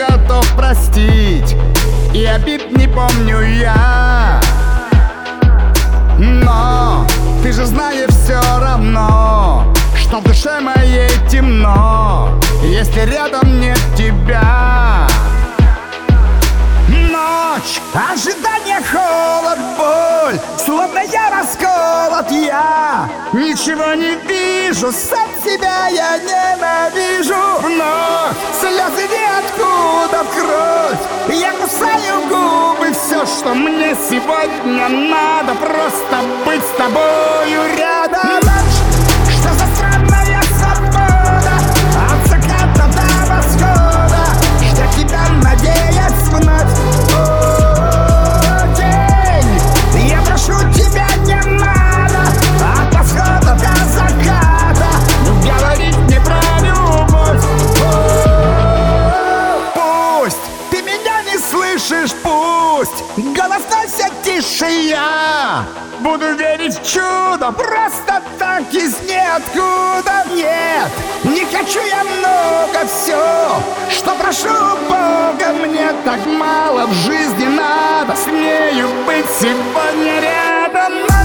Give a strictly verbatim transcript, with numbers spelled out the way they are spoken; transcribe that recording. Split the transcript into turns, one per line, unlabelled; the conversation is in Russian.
готов простить, и обид не помню я. Но ты же знаешь все равно, что в душе моей темно, если рядом нет тебя. Ночь, ожидание, холод, боль, словно я расколот, я ничего не вижу, сам себя я ненавижу. Вновь слезы ниоткуда в кровь, я кусаю губы. Все, что мне сегодня надо, просто быть с тобою рядом. Ночь, что за странная свобода, от заката до восхода, ждать тебя, надеясь вновь. О, день, я прошу тебя, не надо от восхода до заката говорить мне про любовь. О, пусть ты меня не слышишь, пусть голос носят тише, я буду верить в чудо просто так из ниоткуда. Нет, не хочу я много, все, что прошу Бога, мне так мало в жизни надо с нею быть сегодня рядом.